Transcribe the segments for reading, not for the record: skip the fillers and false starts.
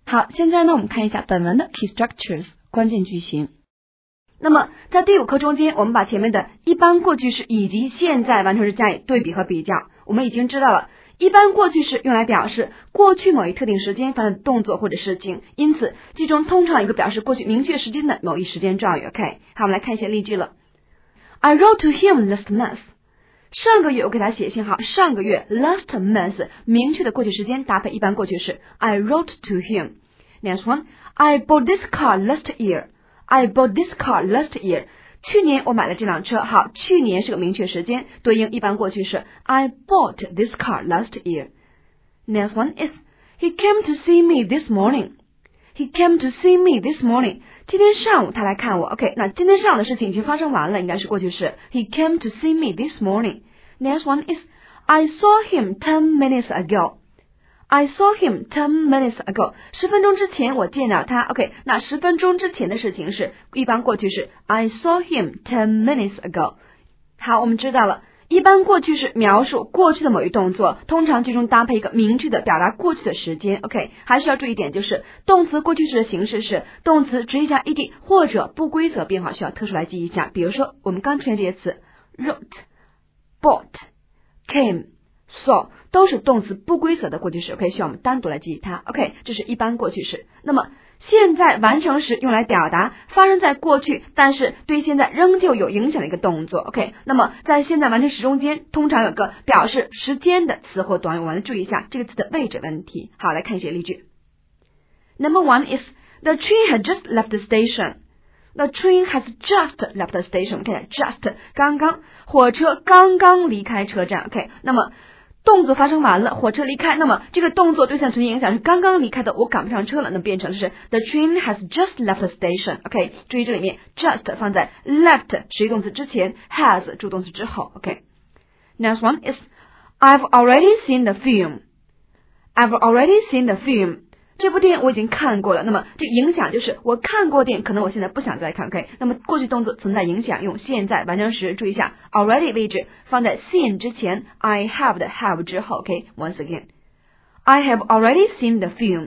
好，现在呢我们看一下本文的 key structures 关键句型。那么在第5课中间，我们把前面的一般过去式以及现在完成时加以对比和比较。我们已经知道了一般过去式用来表示过去某一特定时间发生的动作或者事情，因此句中通常有一个表示过去明确时间的某一时间状语。 OK， 好，我们来看一些例句了。 I wrote to him last month， 上个月我给他写信。好，上个月 last month 明确的过去时间搭配一般过去式 I wrote to him。 Next one， I bought this car last year， I bought this car last year， 去年我买了这辆车。好，去年是个明确时间，对应一般过去式 I bought this car last year。 Next one is He came to see me this morning， He came to see me this morning， 今天上午他来看我。 OK， 那今天上午的事情已经发生完了，应该是过去式 He came to see me this morning。 Next one is I saw him 10 minutes ago， I saw him 10 minutes ago， 10分钟之前我见到他。 OK， 那10分钟之前的事情是一般过去式 I saw him 10 minutes ago。 好，我们知道了一般过去式描述过去的某一动作，通常句中搭配一个明确的表达过去的时间。 OK， 还需要注意一点，就是动词过去式的形式是动词直接加 ed 或者不规则变化，需要特殊来记一下。比如说我们刚出现这些词 wrote、bought、came、saw 都是动词不规则的过去式， OK， 需要我们单独来记忆它。 OK， 这是一般过去式。那么现在完成时用来表达发生在过去但是对现在仍旧有影响的一个动作。 OK， 那么在现在完成时中间通常有个表示时间的词或短语，我们来注意一下这个词的位置问题。好，来看一些例句。 Number 1 is The train had just left the station， The train has just left the station。 我们看一下 just 刚刚，火车刚刚离开车站。 OK， 那么动作发生完了，火车离开，那么这个动作对现在存在影响是刚刚离开的，我赶不上车了，那变成的是 The train has just left the station。 OK， 注意这里面 just 放在 left 实义动词之前， has 助动词之后。 OK，Next one is I've already seen the film， I've already seen the film， 这部电影我已经看过了，那么这个影响就是我看过电影，可能我现在不想再看。 OK， 那么过去动作存在影响，用现在完成时，注意一下 already 位置放在 seen 之前， I have 的 have 之后。 OK，once again I have already seen the film。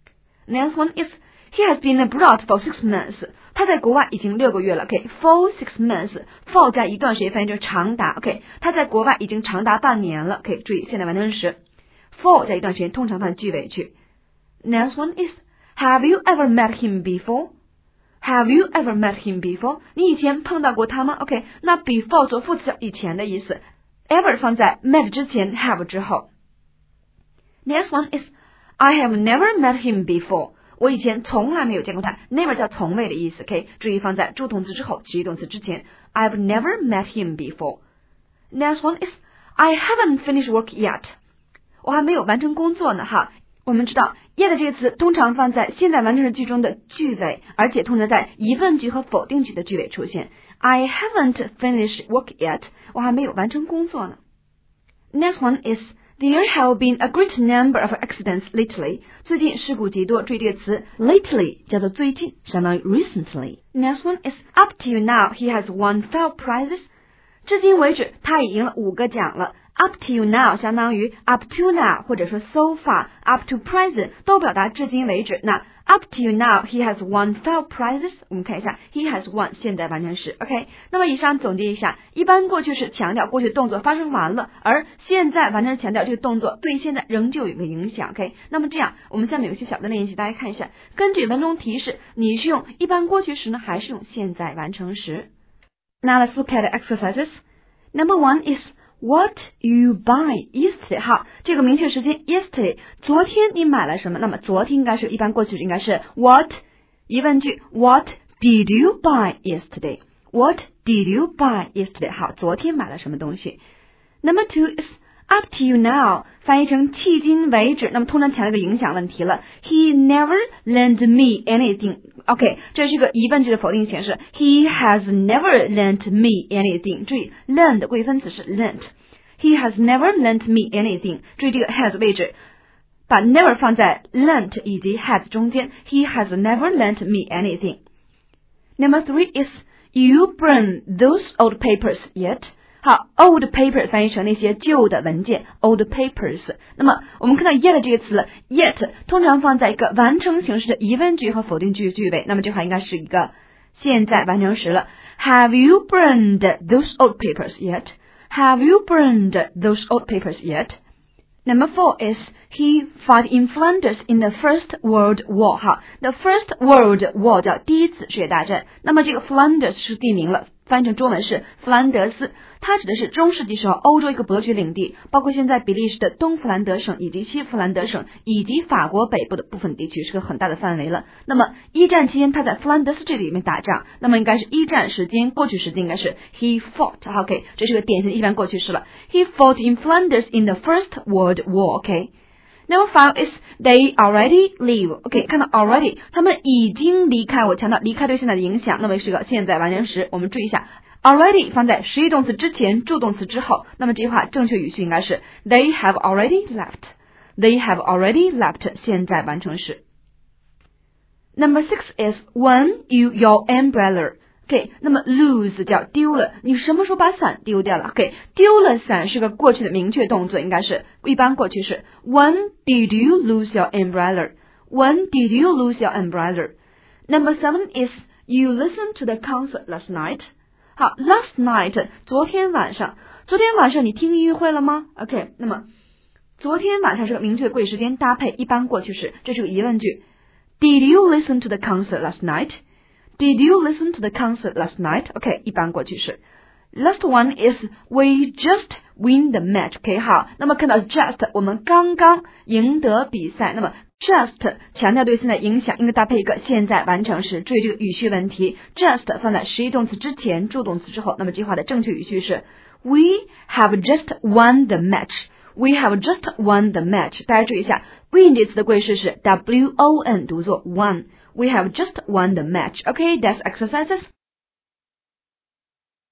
Next one is He has been abroad for 6 months， 他在国外已经6个月了。 OK，for 6 months， for 加一段时间翻译就是长达。 OK， 他在国外已经长达半年了。 OK， 注意现在完成时 for 加一段时间通常放在句尾句。Next one is Have you ever met him before？ Have you ever met him before？ 你以前碰到过他吗？ OK， 那 before 做副词以前的意思， ever 放在 met 之前， have 之后。Next one is I have never met him before， 我以前从来没有见过他。 never 叫从未的意思。 OK， 注意放在助动词之后，实义动词之前， I've never met him before。 Next one is I haven't finished work yet， 我还没有完成工作呢。哈，我们知道 yet 这个词通常放在现在完成时句中的句尾，而且通常在疑问句和否定句的句尾出现。 I haven't finished work yet， 我还没有完成工作呢。 Next one is There have been a great number of accidents lately， 最近事故极多，注意这个词 lately 叫做最近，相当于 recently。 Next one is Up to now he has won 5 prizes， 至今为止他已赢了5个奖了。Up to now 相当于 up to now 或者说 so far up to present 都表达至今为止。那 up to now he has won 5 prizes， 我们看一下 he has won 现在完成时。 OK， 那么以上总结一下，一般过去式强调过去的动作发生完了，而现在完成时强调这个动作对现在仍旧有一个影响。 OK， 那么这样我们下面有一些小的练习，大家看一下，根据文中提示你是用一般过去时呢还是用现在完成时。 Now let's look at the exercises. Number 1 is What you buy yesterday？ 好，这个明确时间 yesterday， 昨天你买了什么？那么昨天应该是一般过去时，应该是 what 疑问句 What did you buy yesterday？ What did you buy yesterday？ 好，昨天买了什么东西。 Number 2 is up to you now， 翻译成迄今为止，那么通常强调一个影响问题了。 He never lent me anything。 OK， 这是一个疑问句的否定形式， He has never lent me anything。 注意 lend 贵分词是 lent， He has never lent me anything。 注意这个 has 位置把 never 放在 lent 以及 has 中间， He has never lent me anything。 Number 3 is You burn those old papers yet？ 好 ，old paper 翻译成那些旧的文件 ，old papers。那么我们看到 yet 这个词 ，yet 通常放在一个完成形式的疑问句和否定句句尾，那么这话应该是一个现在完成时了。Have you burned those old papers yet? Have you burned those old papers yet? Number 4 is he fought in Flanders in the First World War. 好 ，The First World War 叫第一次世界大战。那么这个 Flanders 是地名了，翻译成中文是弗兰德斯。它指的是中世纪时候欧洲一个伯爵领地，包括现在比利时的东弗兰德省以及西弗兰德省以及法国北部的部分地区，是个很大的范围了。那么一战期间他在弗兰德斯这里面打仗，那么应该是一战时间，过去时间应该是 he fought。OK， 这是个典型的一般过去式了。He fought in Flanders in the First World War。OK。Number 5 is they already leave. 看到 already 他们已经离开，我强调离开对现在的影响，那么是个现在完成时。我们注意一下 already 放在实义动词之前，助动词之后，那么这句话正确语序应该是 they have already left. They have already left 现在完成时。Number 6 is when you your umbrella.OK， 那么 lose 叫丢了，你什么时候把伞丢掉了 ？OK， 丢了伞是个过去的明确动作，应该是一般过去式。When did you lose your umbrella? When did you lose your umbrella? Number 7 is you listened to the concert last night. 好 ，last night 昨天晚上你听音乐会了吗 ？OK， 那么昨天晚上是个明确的过去时间搭配一般过去式，这是个疑问句。Did you listen to the concert last night?Did you listen to the concert last night? OK， 一般过去式。Last one is we just win the match. OK， 好，那么看到 just 我们刚刚赢得比赛，那么 just 强调对现在影响，应该搭配一个现在完成时。注意这个语序问题 ，just 放在实义动词之前，助动词之后，那么这句话的正确语序是 We have just won the match.We have just won the match. 大家注意一下 win 这词的贵式是 won 读作 won. We have just won the match. Okay, that's exercises.